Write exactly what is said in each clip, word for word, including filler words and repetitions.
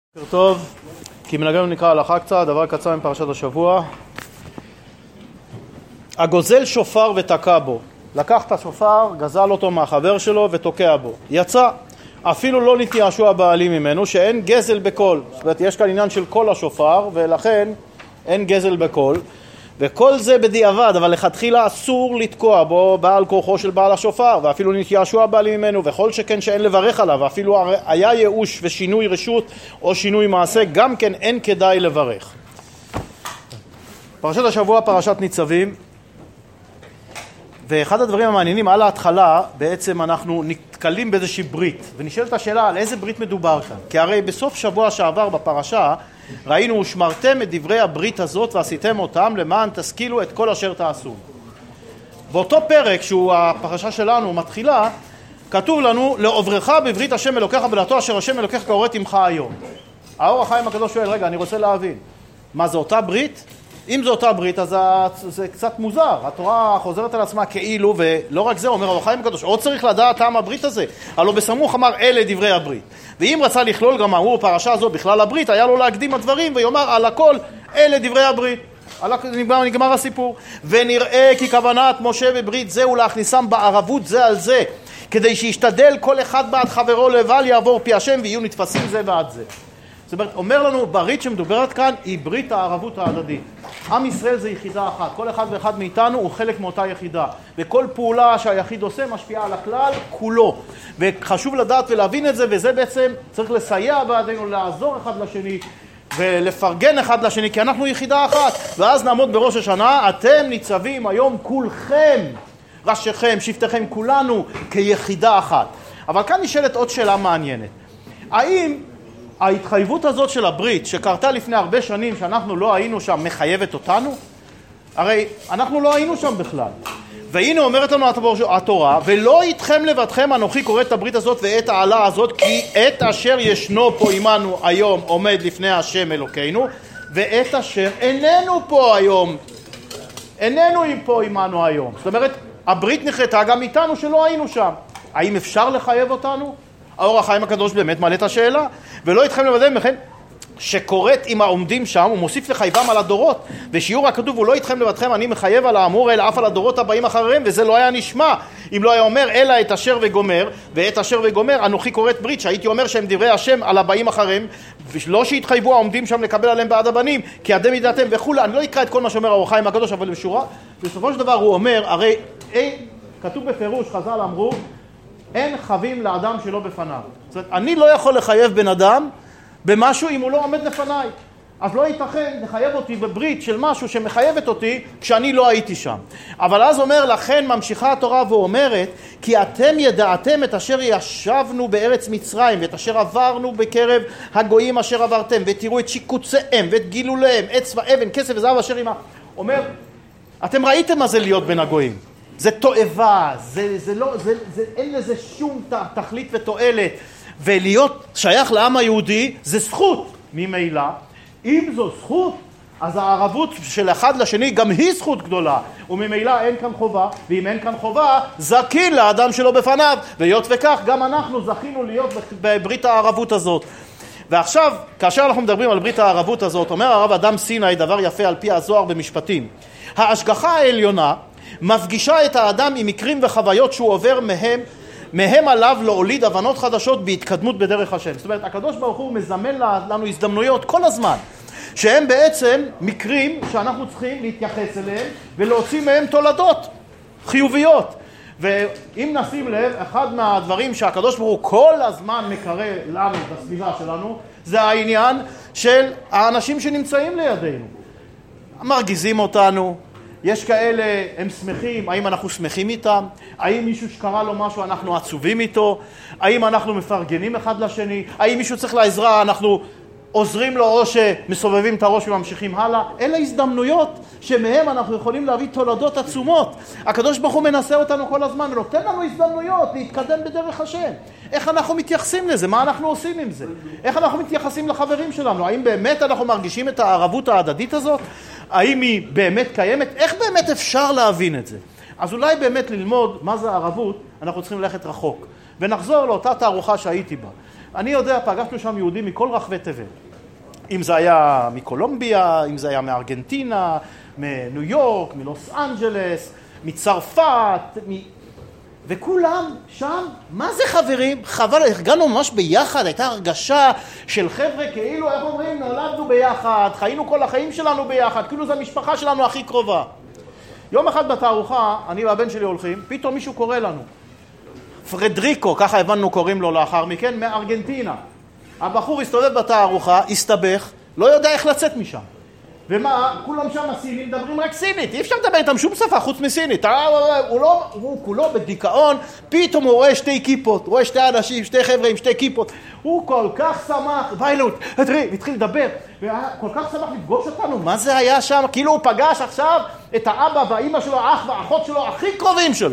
בוקר טוב, כי מנהגנו נקרא הלכה קצת, דבר קצר מפרשת השבוע. הגוזל שופר ותקע בו, לקח את השופר, גזל אותו מהחבר שלו ותוקע בו, יצא, אפילו לא נתייאשו הבעלים ממנו, שאין גזל בקול. זאת אומרת, יש כאן עניין של קול השופר, ולכן אין גזל בקול, וכל זה בדיעבד, אבל לכתחילה אסור לתקוע בו בעל כוחו של בעל השופר, ואפילו נתייאשו הבעלים ממנו, וכל שכן שאין לברך עליו, ואפילו היה ייאוש ושינוי רשות או שינוי מעשה, גם כן אין כדאי לברך. פרשת השבוע, פרשת ניצבים, ואחד הדברים המעניינים, על ההתחלה בעצם אנחנו נתקלים באיזושהי ברית, ונשאלת השאלה על איזה ברית מדובר כאן, כי הרי בסוף שבוע שעבר בפרשה ראינו, ושמרתם את דברי הברית הזאת ועשיתם אותם למען תשכילו את כל אשר תעשו. באותו פרק שהוא הפרשה שלנו מתחילה, כתוב לנו, לעוברך בברית השם אלוקיך בלעתו אשר השם אלוקיך כהורית עמך היום. האור החיים הקדוש שואל, רגע, אני רוצה להבין, מה זה אותה ברית? אם זו אותה ברית, אז זה קצת מוזר. התורה חוזרת על עצמה כאילו, ולא רק זה, אומר האור החיים הקדוש, עוד צריך לדעת טעם הברית הזה. הלא בסמוך אמר, אלה דברי הברית. ואם רצה לכלול גם אמרו פרשה הזו בכלל הברית, היה לו להקדים הדברים ויאמר על הכל, אלה דברי הברית. נגמר, נגמר הסיפור. ונראה כי כוונת משה בברית זהו להכניסם בערבות זה על זה, כדי שישתדל כל אחד בעד חברו לבל יעבור פי השם ויהיו נתפסים זה בעד זה. זאת אומרת, אומר לנו, ברית שמדוברת כאן היא ברית הערבות ההדדית. עם ישראל זה יחידה אחת, כל אחד ואחד מאיתנו הוא חלק מאותה יחידה, וכל פעולה שהיחיד עושה משפיעה על הכלל כולו, וחשוב לדעת ולהבין את זה, וזה בעצם צריך לסייע בעדינו, לעזור אחד לשני ולפרגן אחד לשני, כי אנחנו יחידה אחת. ואז נעמוד בראש השנה, אתם ניצבים היום כולכם, ראשיכם, שבטיכם, כולנו כיחידה אחת. אבל כאן נשאלת עוד שאלה מעניינת, האם ההתחייבות הזאת של הברית שקרתה לפני הרבה שנים שאנחנו לא היינו שם מחייבת אותנו? הרי אנחנו לא היינו שם בכלל. והנה אומרת לנו התורה, ולא איתכם לבדכם אנוכי קורא את הברית הזאת ואת העלה הזאת, כי את אשר ישנו פה עמנו היום עומד לפני השם אלוקינו, ואת אשר איננו פה היום איננו פה עמנו היום. זאת אומרת, הברית נחרתה גם איתנו שלא היינו שם. האם אפשר לחייב אותנו? האור החיים הקדוש באמת מעלה את השאלה, ולא איתכם לבדכם בכן שקוראת עם העומדים שם, הוא מוסיף לחייבם על הדורות, ושיעור הכתוב הוא לא איתכם לבדכם אני מחייב על האמור אלא אף על הדורות הבאים אחריהם, וזה לא היה נשמע אם לא היה אומר אלא את אשר וגומר, ואת אשר וגומר אנוכי קוראת ברית, שהייתי אומר שהם דברי השם על הבאים אחריהם, ולא שהתחייבו העומדים שם לקבל עליהם בעד הבנים, כי עדי מידתם וכולי. אני לא אקרא את כל מה שאומר האור החיים הקדוש, אבל בשורה בסופו של דבר הוא אומר, הרי אי, כתוב בפירוש, חז"ל אמרו אין חבים לאדם שלא בפניו. זאת אומרת, אני לא יכול לחייב בן אדם במשהו אם הוא לא עומד לפניי. אז לא ייתכן לחייב אותי בברית של משהו שמחייבת אותי כשאני לא הייתי שם. אבל אז אומר, לכן ממשיכה התורה ואומרת, כי אתם ידעתם את אשר ישבנו בארץ מצרים, ואת אשר עברנו בקרב הגויים אשר עברתם, ותראו את שיקוציהם ואת גילוליהם, עץ ואבן, כסף וזהב אשר עמה. אומר, אתם ראיתם מה זה להיות בין הגויים. זה תועבה, זה, זה לא, זה, זה, אין לזה שום תכלית ותועלת, ולהיות שייך לעם היהודי זה זכות ממילא. אם זו זכות, אז הערבות של אחד לשני גם היא זכות גדולה, וממילא אין כאן חובה, ואם אין כאן חובה, זכין לאדם שלו בפניו, והיות וכך גם אנחנו זכינו להיות בברית הערבות הזאת. ועכשיו, כאשר אנחנו מדברים על ברית הערבות הזאת, אומר הרב אדם סיני דבר יפה על פי הזוהר במשפטים, ההשגחה העליונה מפגישה את האדם עם מקרים וחוויות שהוא עובר מהם, מהם עליו להוליד הבנות חדשות בהתקדמות בדרך השם. זאת אומרת, הקדוש ברוך הוא מזמן לנו הזדמנויות כל הזמן, שהם בעצם מקרים שאנחנו צריכים להתייחס אליהם ולהוציא מהם תולדות חיוביות. ואם נשים לב, אחד מהדברים שהקדוש ברוך הוא כל הזמן מקרא לנו בסביבה שלנו, זה העניין של האנשים שנמצאים לידינו. מרגיזים אותנו, יש כאלה, הם שמחים, האם אנחנו שמחים איתם? האם מישהו שקרה לו משהו, אנחנו עצובים איתו? האם אנחנו מפרגנים אחד לשני? האם מישהו צריך לעזרה, אנחנו עוזרים לו או שמסובבים את הראש וממשיכים הלאה? אלה הזדמנויות שמהם אנחנו יכולים להביא תולדות עצומות. הקדוש ברוך הוא מנסה אותנו כל הזמן ונותן לנו הזדמנויות להתקדם בדרך השם. איך אנחנו מתייחסים לזה? מה אנחנו עושים עם זה? איך אנחנו מתייחסים לחברים שלנו? האם באמת אנחנו מרגישים את הערבות ההדדית הזאת? האם היא באמת קיימת? איך באמת אפשר להבין את זה? אז אולי באמת ללמוד מה זה ערבות, אנחנו צריכים ללכת רחוק. ונחזור לאותה תערוכה שהייתי בה. אני יודע, פגשנו שם יהודים מכל רחבי תבל. אם זה היה מקולומביה, אם זה היה מארגנטינה, מניו יורק, מלוס אנג'לס, מצרפת, מ... וכולם שם, מה זה חברים? חבל, הרגענו ממש ביחד, הייתה הרגשה של חבר'ה כאילו, איך אומרים, נולדנו ביחד, חיינו כל החיים שלנו ביחד, כאילו זו המשפחה שלנו הכי קרובה. יום אחד בתערוכה, אני והבן שלי הולכים, פתאום מישהו קורא לנו. פרדריקו, ככה הבנו קוראים לו לאחר מכן, מארגנטינה. הבחור הסתובב בתערוכה, הסתבך, לא יודע איך לצאת משם. ומה, כולם שם הסינים מדברים רק סינית, אי אפשר לדבר איתם שום שפה חוץ מסינית. הוא, לא, הוא כולו בדיכאון, פתאום הוא רואה שתי כיפות, רואה שתי אנשים, שתי חבר'ה עם שתי כיפות. הוא כל כך שמח, ויילוט, תראי, התחיל לדבר, וכל כך שמח לפגוש אותנו, מה זה היה שם? כאילו הוא פגש עכשיו את האבא והאמא שלו, האח והאחות שלו, הכי קרובים שלו.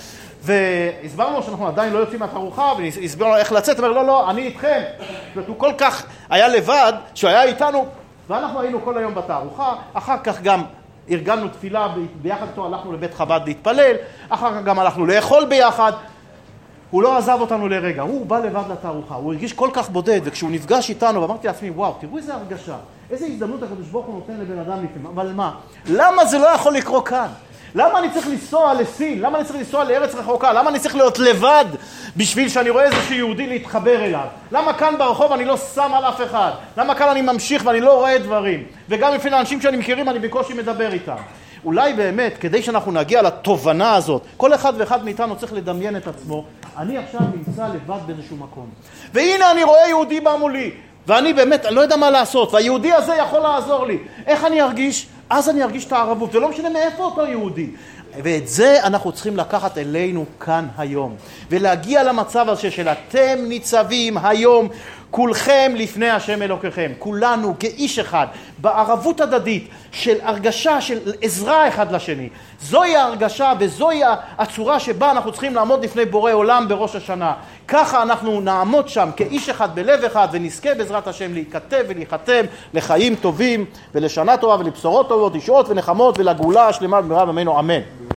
והסברנו שאנחנו עדיין לא יוצאים מהתערוכה, והסברנו איך לצאת, אומר, לא, לא, אני איתכם. הוא כל כך היה לבד, שהוא היה איתנו, ואנחנו היינו כל היום בתערוכה, אחר כך גם ארגנו תפילה ביחד איתו, הלכנו לבית חב"ד להתפלל, אחר כך גם הלכנו לאכול ביחד. הוא לא עזב אותנו לרגע, הוא בא לבד לתערוכה, הוא הרגיש כל כך בודד, וכשהוא נפגש איתנו, ואמרתי לעצמי, וואו, תראו איזה הרגשה, איזה הזדמנות הקדוש ברוך הוא נותן לבן אדם לפעמים, אבל מה? למה זה לא יכול לקרות כאן? למה אני צריך לנסוע לסין? למה אני צריך לנסוע לארץ רחוקה? למה אני צריך להיות לבד בשביל שאני רואה איזשהו יהודי להתחבר אליו? למה כאן ברחוב אני לא שם על אף אחד? למה כאן אני ממשיך ואני לא רואה דברים? וגם לפעמים האנשים שאני מכירים אני בקושי מדבר איתם. אולי באמת, כדי שאנחנו נגיע לתובנה הזאת, כל אחד ואחד מאיתנו צריך לדמיין את עצמו, אני עכשיו נמצא לבד באיזשהו מקום. והנה אני רואה יהודי בא מולי, ואני באמת, אני לא יודע מה לעשות, והיהודי הזה יכול לעזור לי. איך אני ארגיש? אז אני ארגיש את הערבות, ולא משנה מאיפה אותו יהודי. ואת זה אנחנו צריכים לקחת אלינו כאן היום, ולהגיע למצב הזה של אתם ניצבים היום, כולכם לפני השם אלוקיכם, כולנו כאיש אחד, בערבות הדדית של הרגשה של עזרה אחד לשני. זוהי ההרגשה וזוהי הצורה שבה אנחנו צריכים לעמוד לפני בורא עולם בראש השנה. ככה אנחנו נעמוד שם כאיש אחד בלב אחד, ונזכה בעזרת השם להיכתב ולהיחתם לחיים טובים ולשנה טובה ולבשורות טובות, ישועות ונחמות ולגאולה השלמה במהרה בימינו, אמן.